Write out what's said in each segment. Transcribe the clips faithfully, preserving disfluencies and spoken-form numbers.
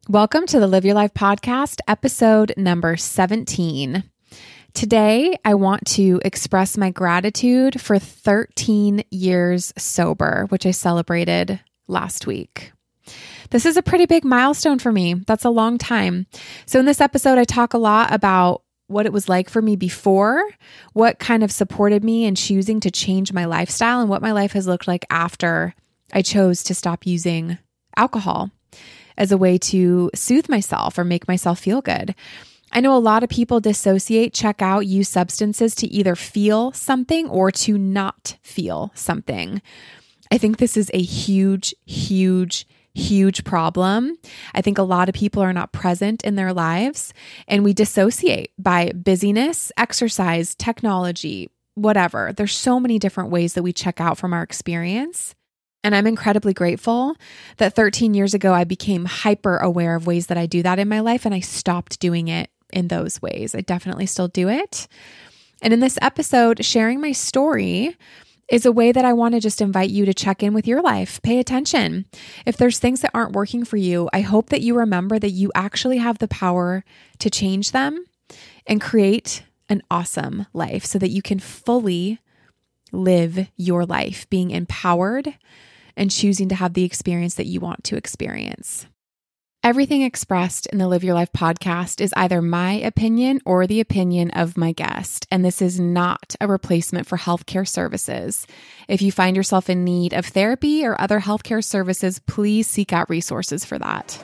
Welcome to the Live Your Life podcast, episode number seventeen. Today, I want to express my gratitude for thirteen years sober, which I celebrated last week. This is a pretty big milestone for me. That's a long time. So in this episode, I talk a lot about what it was like for me before, what kind of supported me in choosing to change my lifestyle, and what my life has looked like after I chose to stop using alcohol as a way to soothe myself or make myself feel good. I know a lot of people dissociate, check out, use substances to either feel something or to not feel something. I think this is a huge, huge, huge problem. I think a lot of people are not present in their lives, and we dissociate by busyness, exercise, technology, whatever. There's so many different ways that we check out from our experience. And I'm incredibly grateful that thirteen years ago, I became hyper aware of ways that I do that in my life, and I stopped doing it in those ways. I definitely still do it. And in this episode, sharing my story is a way that I want to just invite you to check in with your life. Pay attention. If there's things that aren't working for you, I hope that you remember that you actually have the power to change them and create an awesome life so that you can fully live your life, being empowered and choosing to have the experience that you want to experience. Everything expressed in the Live Your Life podcast is either my opinion or the opinion of my guest, and this is not a replacement for healthcare services. If you find yourself in need of therapy or other healthcare services, please seek out resources for that.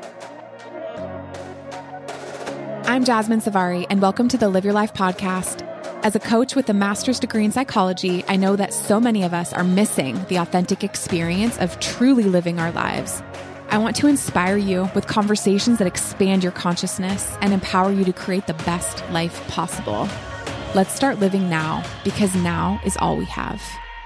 I'm Jasmine Savari, and welcome to the Live Your Life podcast. As a coach with a master's degree in psychology, I know that so many of us are missing the authentic experience of truly living our lives. I want to inspire you with conversations that expand your consciousness and empower you to create the best life possible. Let's start living now, because now is all we have.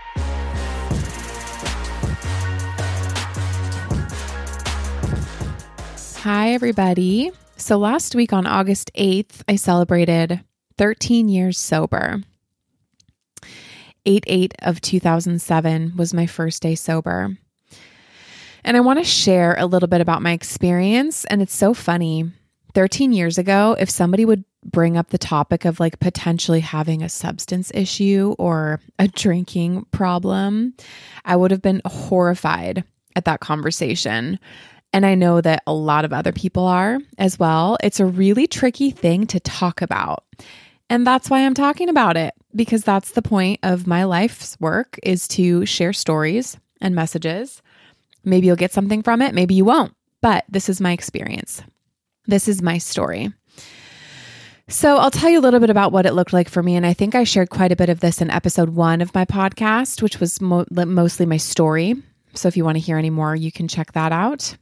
Hi, everybody. So last week on August eighth, I celebrated thirteen years sober. eight eight of two thousand seven was my first day sober. And I want to share a little bit about my experience. And it's so funny. thirteen years ago, if somebody would bring up the topic of like potentially having a substance issue or a drinking problem, I would have been horrified at that conversation. And I know that a lot of other people are as well. It's a really tricky thing to talk about. And that's why I'm talking about it, because that's the point of my life's work, is to share stories and messages. Maybe you'll get something from it, maybe you won't, but this is my experience. This is my story. So I'll tell you a little bit about what it looked like for me. And I think I shared quite a bit of this in episode one of my podcast, which was mo- mostly my story. So if you want to hear any more, you can check that out.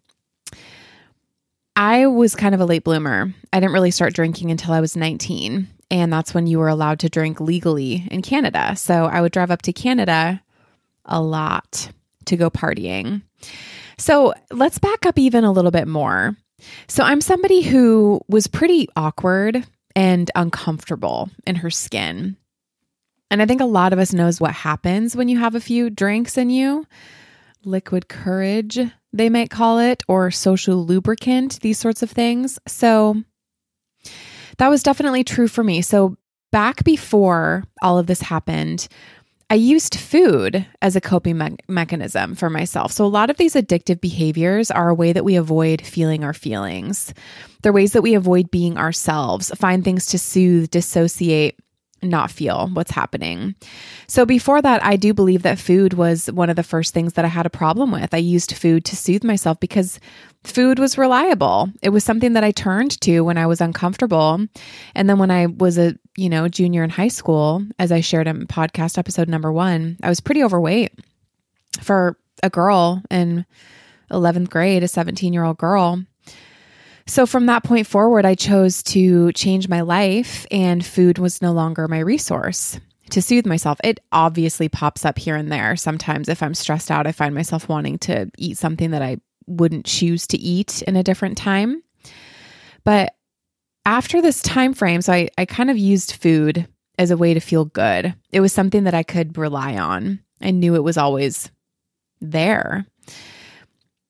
I was kind of a late bloomer. I didn't really start drinking until I was nineteen. And that's when you were allowed to drink legally in Canada. So I would drive up to Canada a lot to go partying. So let's back up even a little bit more. So I'm somebody who was pretty awkward and uncomfortable in her skin. And I think a lot of us knows what happens when you have a few drinks in you. Liquid courage, they might call it, or social lubricant, these sorts of things. So that was definitely true for me. So back before all of this happened, I used food as a coping me- mechanism for myself. So a lot of these addictive behaviors are a way that we avoid feeling our feelings. They're ways that we avoid being ourselves, find things to soothe, dissociate, not feel what's happening. So before that, I do believe that food was one of the first things that I had a problem with. I used food to soothe myself because food was reliable. It was something that I turned to when I was uncomfortable. And then when I was a, you know, junior in high school, as I shared in podcast episode number one, I was pretty overweight for a girl in eleventh grade, a seventeen-year-old girl. So from that point forward, I chose to change my life, and food was no longer my resource to soothe myself. It obviously pops up here and there. Sometimes if I'm stressed out, I find myself wanting to eat something that I wouldn't choose to eat in a different time. But after this time frame, so I, I kind of used food as a way to feel good. It was something that I could rely on. I knew it was always there.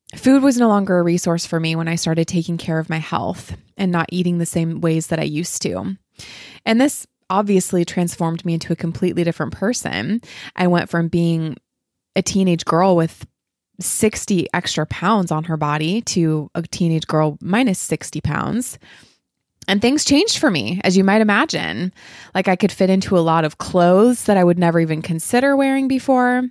Food was no longer a resource for me when I started taking care of my health and not eating the same ways that I used to. And this obviously transformed me into a completely different person. I went from being a teenage girl with sixty extra pounds on her body to a teenage girl minus sixty pounds. And things changed for me, as you might imagine. Like I could fit into a lot of clothes that I would never even consider wearing before.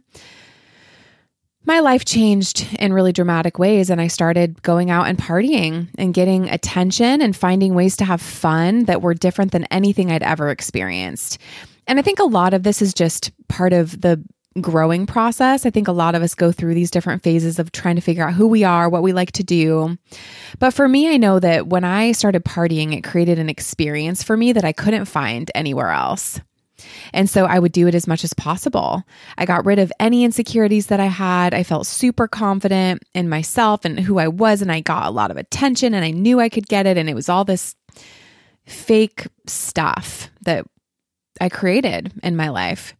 My life changed in really dramatic ways, and I started going out and partying and getting attention and finding ways to have fun that were different than anything I'd ever experienced. And I think a lot of this is just part of the growing process. I think a lot of us go through these different phases of trying to figure out who we are, what we like to do. But for me, I know that when I started partying, it created an experience for me that I couldn't find anywhere else. And so I would do it as much as possible. I got rid of any insecurities that I had. I felt super confident in myself and who I was, and I got a lot of attention, and I knew I could get it. And it was all this fake stuff that I created in my life.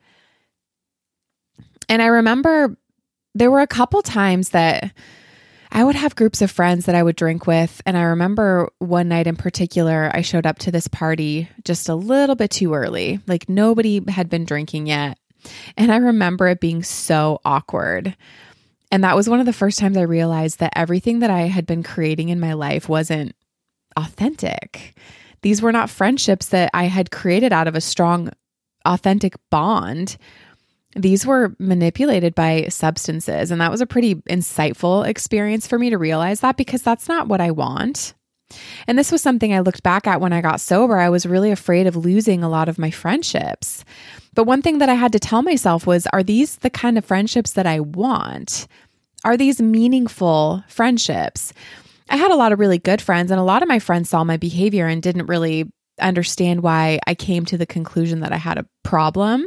And I remember there were a couple times that I would have groups of friends that I would drink with. And I remember one night in particular, I showed up to this party just a little bit too early. Like nobody had been drinking yet. And I remember it being so awkward. And that was one of the first times I realized that everything that I had been creating in my life wasn't authentic. These were not friendships that I had created out of a strong, authentic bond. These were manipulated by substances. And that was a pretty insightful experience for me to realize that, because that's not what I want. And this was something I looked back at when I got sober. I was really afraid of losing a lot of my friendships. But one thing that I had to tell myself was, are these the kind of friendships that I want? Are these meaningful friendships? I had a lot of really good friends, and a lot of my friends saw my behavior and didn't really understand why I came to the conclusion that I had a problem,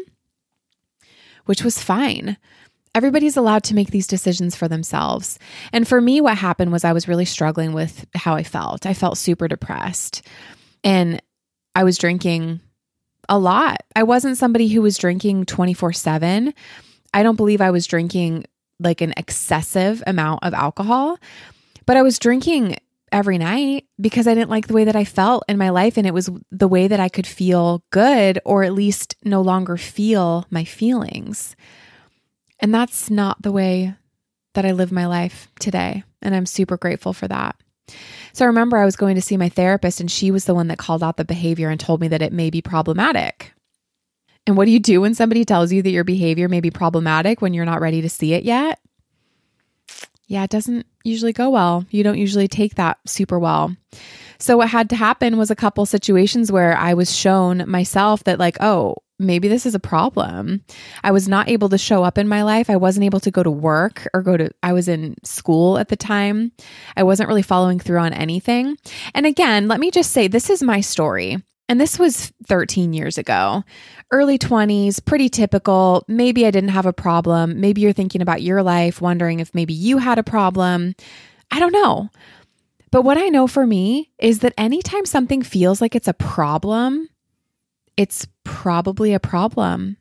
which was fine. Everybody's allowed to make these decisions for themselves. And for me, what happened was I was really struggling with how I felt. I felt super depressed, and I was drinking a lot. I wasn't somebody who was drinking twenty-four seven. I don't believe I was drinking like an excessive amount of alcohol, but I was drinking every night because I didn't like the way that I felt in my life. And it was the way that I could feel good, or at least no longer feel my feelings. And that's not the way that I live my life today. And I'm super grateful for that. So I remember I was going to see my therapist, and she was the one that called out the behavior and told me that it may be problematic. And what do you do when somebody tells you that your behavior may be problematic when you're not ready to see it yet? Yeah, it doesn't usually go well. You don't usually take that super well. So what had to happen was a couple situations where I was shown myself that like, oh, maybe this is a problem. I was not able to show up in my life. I wasn't able to go to work or go to, I was in school at the time. I wasn't really following through on anything. And again, let me just say, this is my story. And this was thirteen years ago, early twenties, pretty typical. Maybe I didn't have a problem. Maybe you're thinking about your life, wondering if maybe you had a problem. I don't know. But what I know for me is that anytime something feels like it's a problem, it's probably a problem.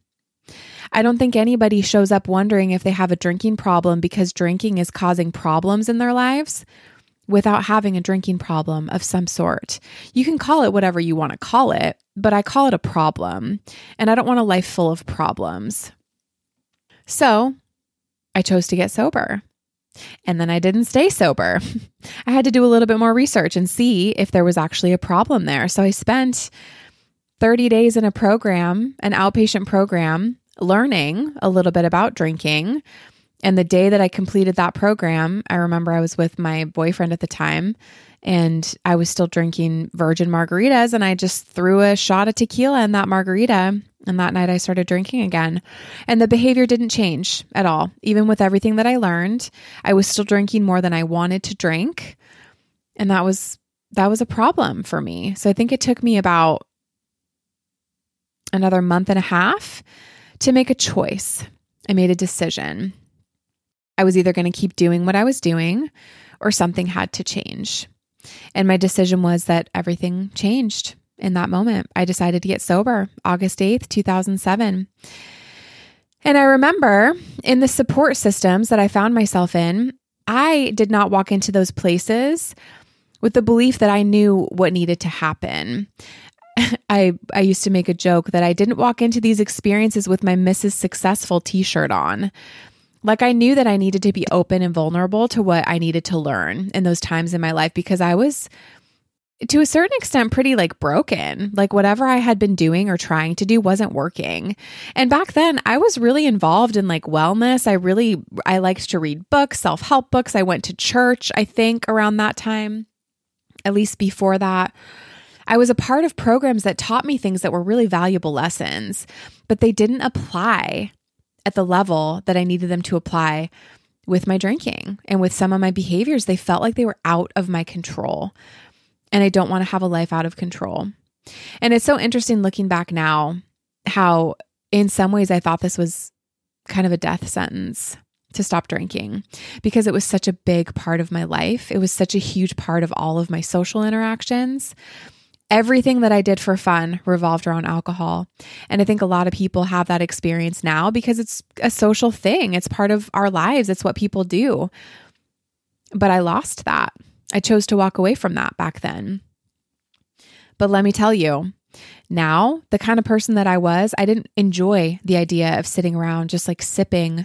I don't think anybody shows up wondering if they have a drinking problem because drinking is causing problems in their lives without having a drinking problem of some sort. You can call it whatever you want to call it, but I call it a problem, and I don't want a life full of problems. So I chose to get sober, and then I didn't stay sober. I had to do a little bit more research and see if there was actually a problem there. So I spent thirty days in a program, an outpatient program, learning a little bit about drinking. And the day that I completed that program, I remember I was with my boyfriend at the time, and I was still drinking virgin margaritas, and I just threw a shot of tequila in that margarita. And that night I started drinking again, and the behavior didn't change at all. Even with everything that I learned, I was still drinking more than I wanted to drink. And that was, that was a problem for me. So I think it took me about another month and a half to make a choice. I made a decision. I was either going to keep doing what I was doing, or something had to change. And my decision was that everything changed in that moment. I decided to get sober August eighth, two thousand seven. And I remember in the support systems that I found myself in, I did not walk into those places with the belief that I knew what needed to happen. I I used to make a joke that I didn't walk into these experiences with my Missus Successful t-shirt on. Like I knew that I needed to be open and vulnerable to what I needed to learn in those times in my life because I was, to a certain extent, pretty like broken. Like whatever I had been doing or trying to do wasn't working. And back then I was really involved in like wellness. I really, I liked to read books, self-help books. I went to church, I think around that time, at least before that. I was a part of programs that taught me things that were really valuable lessons, but they didn't apply at the level that I needed them to apply with my drinking and with some of my behaviors. They felt like they were out of my control. And I don't want to have a life out of control. And it's so interesting looking back now, how in some ways I thought this was kind of a death sentence to stop drinking because it was such a big part of my life. It was such a huge part of all of my social interactions. Everything that I did for fun revolved around alcohol. And I think a lot of people have that experience now because it's a social thing. It's part of our lives. It's what people do. But I lost that. I chose to walk away from that back then. But let me tell you, now, the kind of person that I was, I didn't enjoy the idea of sitting around just like sipping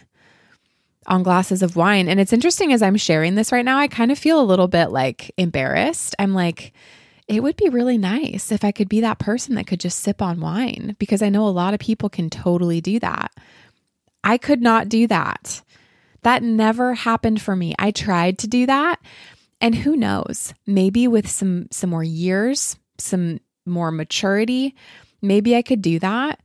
on glasses of wine. And it's interesting as I'm sharing this right now, I kind of feel a little bit like embarrassed. I'm like, it would be really nice if I could be that person that could just sip on wine because I know a lot of people can totally do that. I could not do that. That never happened for me. I tried to do that. And who knows, maybe with some, some more years, some more maturity, maybe I could do that.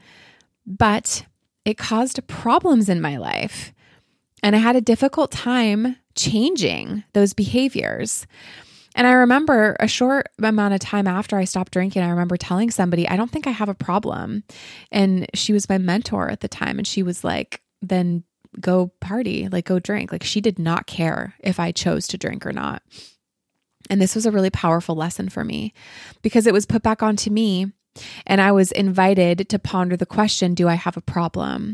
But it caused problems in my life. And I had a difficult time changing those behaviors. And I remember a short amount of time after I stopped drinking, I remember telling somebody, I don't think I have a problem. And she was my mentor at the time. And she was like, then go party, like go drink. Like she did not care if I chose to drink or not. And this was a really powerful lesson for me because it was put back onto me and I was invited to ponder the question, do I have a problem?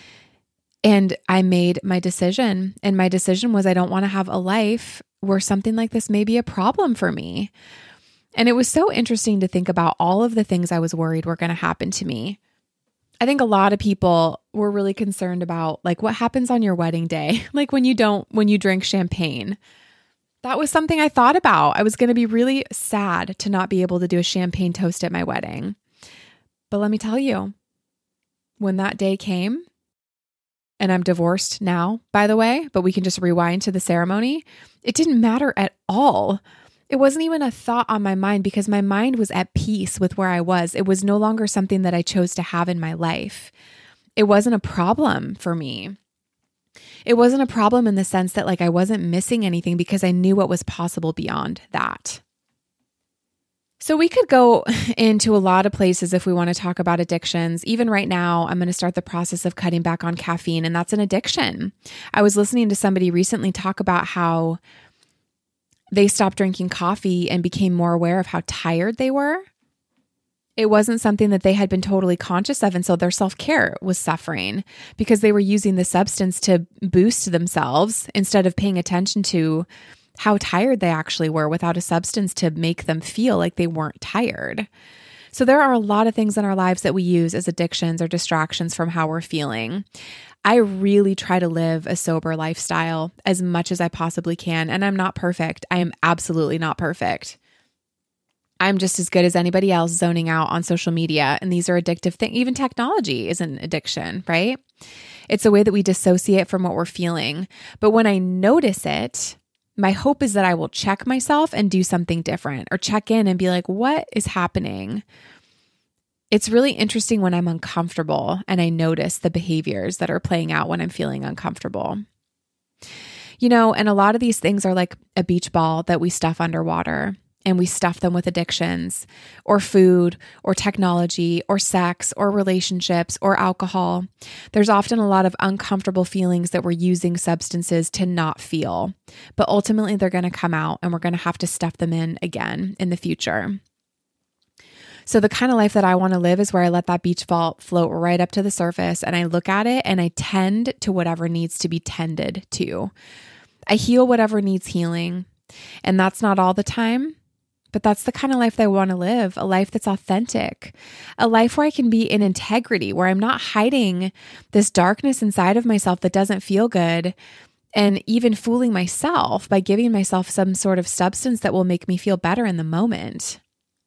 And I made my decision. And my decision was I don't want to have a life where something like this may be a problem for me. And it was so interesting to think about all of the things I was worried were going to happen to me. I think a lot of people were really concerned about like what happens on your wedding day, like when you don't, when you drink champagne. That was something I thought about. I was going to be really sad to not be able to do a champagne toast at my wedding. But let me tell you, when that day came, and I'm divorced now, by the way, but we can just rewind to the ceremony. It didn't matter at all. It wasn't even a thought on my mind because my mind was at peace with where I was. It was no longer something that I chose to have in my life. It wasn't a problem for me. It wasn't a problem in the sense that like I wasn't missing anything because I knew what was possible beyond that. So we could go into a lot of places if we want to talk about addictions. Even right now, I'm going to start the process of cutting back on caffeine, and that's an addiction. I was listening to somebody recently talk about how they stopped drinking coffee and became more aware of how tired they were. It wasn't something that they had been totally conscious of, and so their self-care was suffering because they were using the substance to boost themselves instead of paying attention to how tired they actually were without a substance to make them feel like they weren't tired. So there are a lot of things in our lives that we use as addictions or distractions from how we're feeling. I really try to live a sober lifestyle as much as I possibly can, and I'm not perfect. I am absolutely not perfect. I'm just as good as anybody else zoning out on social media, and these are addictive things. Even technology is an addiction, right? It's a way that we dissociate from what we're feeling. But when I notice it, my hope is that I will check myself and do something different or check in and be like, what is happening? It's really interesting when I'm uncomfortable and I notice the behaviors that are playing out when I'm feeling uncomfortable. You know, and a lot of these things are like a beach ball that we stuff underwater. And we stuff them with addictions or food or technology or sex or relationships or alcohol. There's often a lot of uncomfortable feelings that we're using substances to not feel, but ultimately they're going to come out and we're going to have to stuff them in again in the future. So the kind of life that I want to live is where I let that beach ball float right up to the surface and I look at it and I tend to whatever needs to be tended to. I heal whatever needs healing. And that's not all the time, but that's the kind of life that I want to live, a life that's authentic, a life where I can be in integrity, where I'm not hiding this darkness inside of myself that doesn't feel good, and even fooling myself by giving myself some sort of substance that will make me feel better in the moment.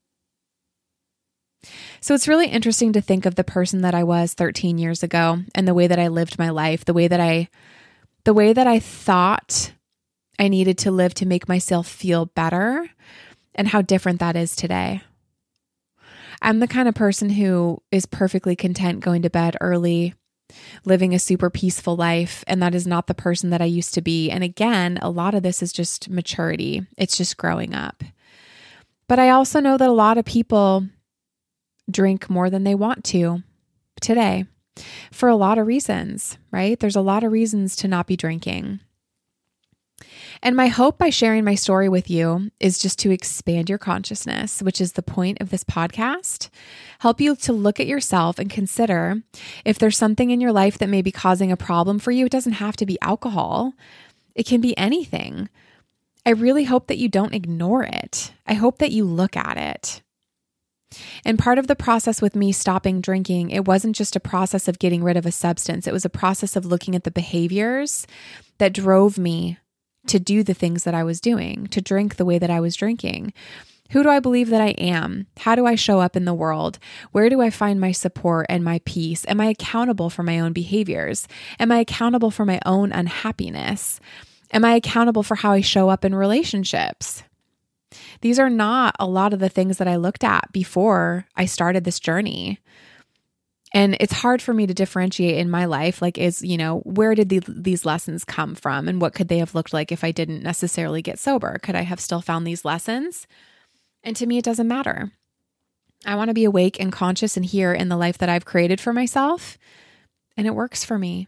So it's really interesting to think of the person that I was thirteen years ago and the way that I lived my life, the way that I, the way that I thought I needed to live to make myself feel better, and how different that is today. I'm the kind of person who is perfectly content going to bed early, living a super peaceful life, and that is not the person that I used to be. And again, a lot of this is just maturity. It's just growing up. But I also know that a lot of people drink more than they want to today for a lot of reasons, right? There's a lot of reasons to not be drinking. And my hope by sharing my story with you is just to expand your consciousness, which is the point of this podcast, help you to look at yourself and consider if there's something in your life that may be causing a problem for you. It doesn't have to be alcohol. It can be anything. I really hope that you don't ignore it. I hope that you look at it. And part of the process with me stopping drinking, it wasn't just a process of getting rid of a substance. It was a process of looking at the behaviors that drove me to do the things that I was doing, to drink the way that I was drinking. Who do I believe that I am? How do I show up in the world? Where do I find my support and my peace? Am I accountable for my own behaviors? Am I accountable for my own unhappiness? Am I accountable for how I show up in relationships? These are not a lot of the things that I looked at before I started this journey. And it's hard for me to differentiate in my life, like, is, you know, where did the, these lessons come from and what could they have looked like if I didn't necessarily get sober? Could I have still found these lessons? And to me, it doesn't matter. I want to be awake and conscious and here in the life that I've created for myself. And it works for me.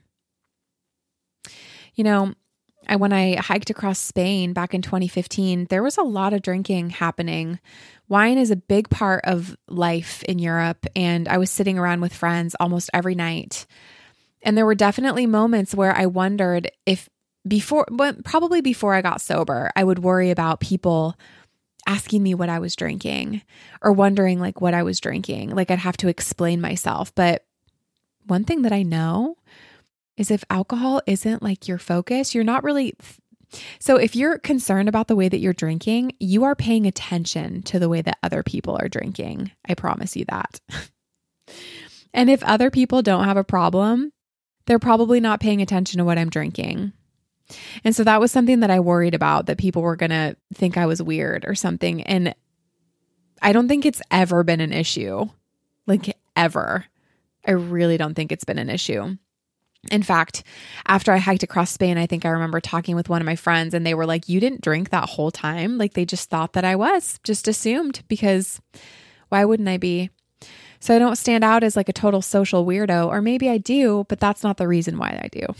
You know, I, when I hiked across Spain back in twenty fifteen, there was a lot of drinking happening. Wine is a big part of life in Europe, and I was sitting around with friends almost every night. And there were definitely moments where I wondered if before, but probably before I got sober, I would worry about people asking me what I was drinking or wondering like what I was drinking. Like I'd have to explain myself. But one thing that I know is if alcohol isn't like your focus, you're not really... So if you're concerned about the way that you're drinking, you are paying attention to the way that other people are drinking. I promise you that. And if other people don't have a problem, they're probably not paying attention to what I'm drinking. And so that was something that I worried about, that people were going to think I was weird or something. And I don't think it's ever been an issue. Like ever. I really don't think it's been an issue. In fact, after I hiked across Spain, I think I remember talking with one of my friends and they were like, you didn't drink that whole time? Like they just thought that I was, just assumed, because why wouldn't I be? So I don't stand out as like a total social weirdo, or maybe I do, but that's not the reason why I do.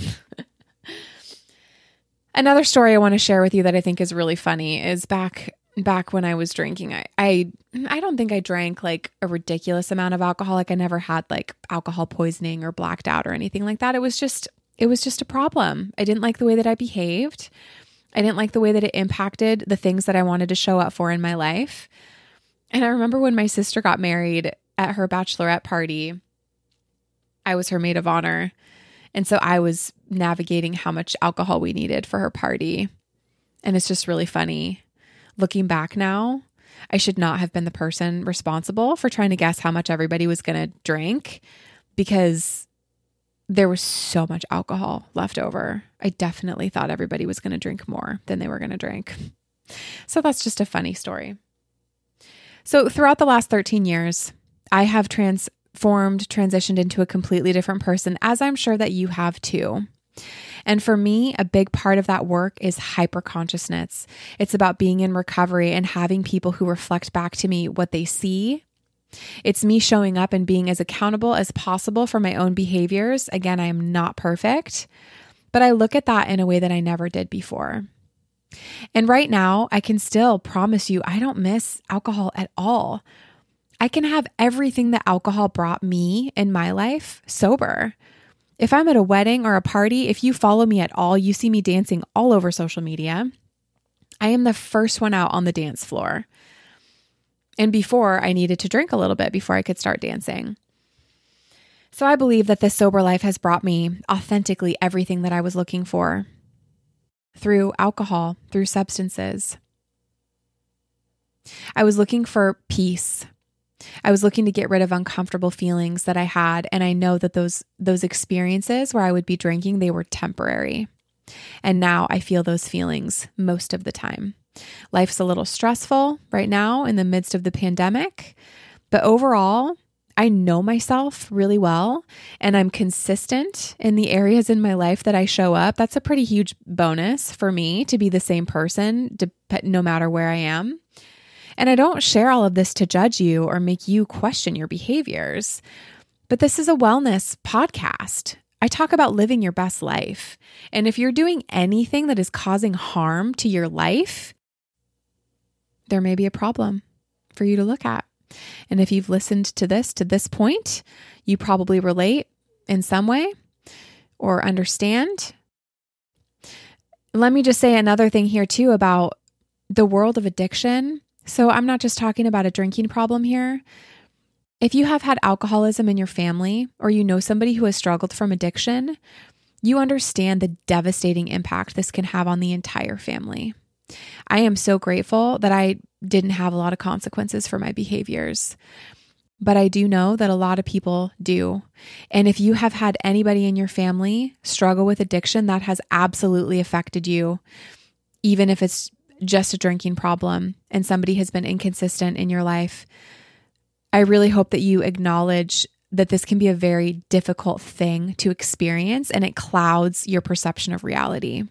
Another story I want to share with you that I think is really funny is back back when I was drinking. I, I I don't think I drank like a ridiculous amount of alcohol. Like I never had like alcohol poisoning or blacked out or anything like that. It was just it was just a problem. I didn't like the way that I behaved. I didn't like the way that it impacted the things that I wanted to show up for in my life. And I remember when my sister got married at her bachelorette party, I was her maid of honor. And so I was navigating how much alcohol we needed for her party. And it's just really funny. Looking back now, I should not have been the person responsible for trying to guess how much everybody was going to drink, because there was so much alcohol left over. I definitely thought everybody was going to drink more than they were going to drink. So that's just a funny story. So throughout the last thirteen years, I have transformed, transitioned into a completely different person, as I'm sure that you have too. And for me, a big part of that work is hyperconsciousness. It's about being in recovery and having people who reflect back to me what they see. It's me showing up and being as accountable as possible for my own behaviors. Again, I am not perfect, but I look at that in a way that I never did before. And right now, I can still promise you, I don't miss alcohol at all. I can have everything that alcohol brought me in my life sober. If I'm at a wedding or a party, if you follow me at all, you see me dancing all over social media. I am the first one out on the dance floor. And before, I needed to drink a little bit before I could start dancing. So I believe that this sober life has brought me authentically everything that I was looking for through alcohol, through substances. I was looking for peace. I was looking to get rid of uncomfortable feelings that I had. And I know that those, those experiences where I would be drinking, they were temporary. And now I feel those feelings most of the time. Life's a little stressful right now in the midst of the pandemic, but overall, I know myself really well and I'm consistent in the areas in my life that I show up. That's a pretty huge bonus for me to be the same person no matter where I am. And I don't share all of this to judge you or make you question your behaviors, but this is a wellness podcast. I talk about living your best life. And if you're doing anything that is causing harm to your life, there may be a problem for you to look at. And if you've listened to this to this point, you probably relate in some way or understand. Let me just say another thing here too about the world of addiction. So I'm not just talking about a drinking problem here. If you have had alcoholism in your family or you know somebody who has struggled from addiction, you understand the devastating impact this can have on the entire family. I am so grateful that I didn't have a lot of consequences for my behaviors, but I do know that a lot of people do. And if you have had anybody in your family struggle with addiction, that has absolutely affected you, even if it's just a drinking problem and somebody has been inconsistent in your life. I really hope that you acknowledge that this can be a very difficult thing to experience and it clouds your perception of reality.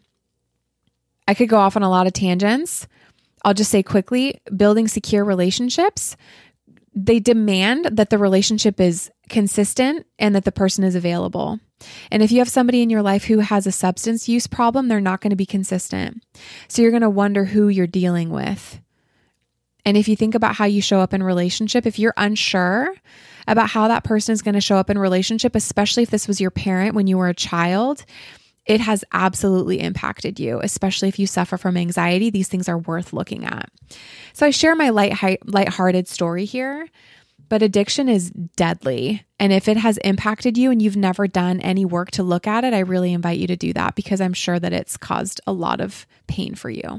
I could go off on a lot of tangents. I'll just say quickly, building secure relationships, they demand that the relationship is consistent and that the person is available. And if you have somebody in your life who has a substance use problem, they're not going to be consistent. So you're going to wonder who you're dealing with. And if you think about how you show up in relationship, if you're unsure about how that person is going to show up in relationship, especially if this was your parent when you were a child, it has absolutely impacted you, especially if you suffer from anxiety. These things are worth looking at. So I share my light, lighthearted story here, but addiction is deadly. And if it has impacted you and you've never done any work to look at it, I really invite you to do that because I'm sure that it's caused a lot of pain for you.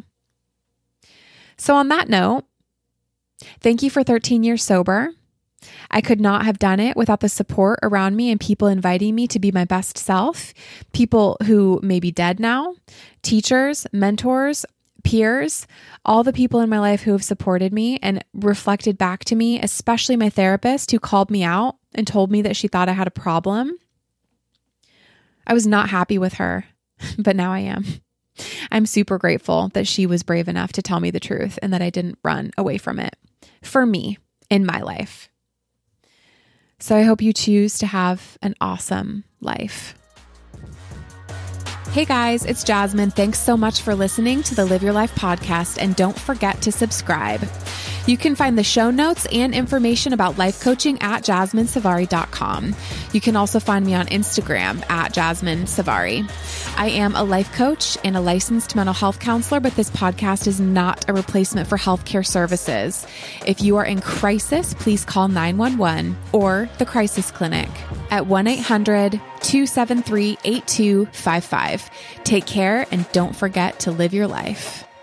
So on that note, thank you for thirteen years sober. I could not have done it without the support around me and people inviting me to be my best self, people who may be dead now, teachers, mentors, peers, all the people in my life who have supported me and reflected back to me, especially my therapist who called me out and told me that she thought I had a problem. I was not happy with her, but now I am. I'm super grateful that she was brave enough to tell me the truth and that I didn't run away from it for me in my life. So I hope you choose to have an awesome life. Hey guys, it's Jasmine. Thanks so much for listening to the Live Your Life podcast, and don't forget to subscribe. You can find the show notes and information about life coaching at jasmine savari dot com. You can also find me on Instagram at Jasmine Savari. I am a life coach and a licensed mental health counselor, but this podcast is not a replacement for healthcare services. If you are in crisis, please call nine one one or the Crisis Clinic at one eight hundred two seven three eight two five five. Take care and don't forget to live your life.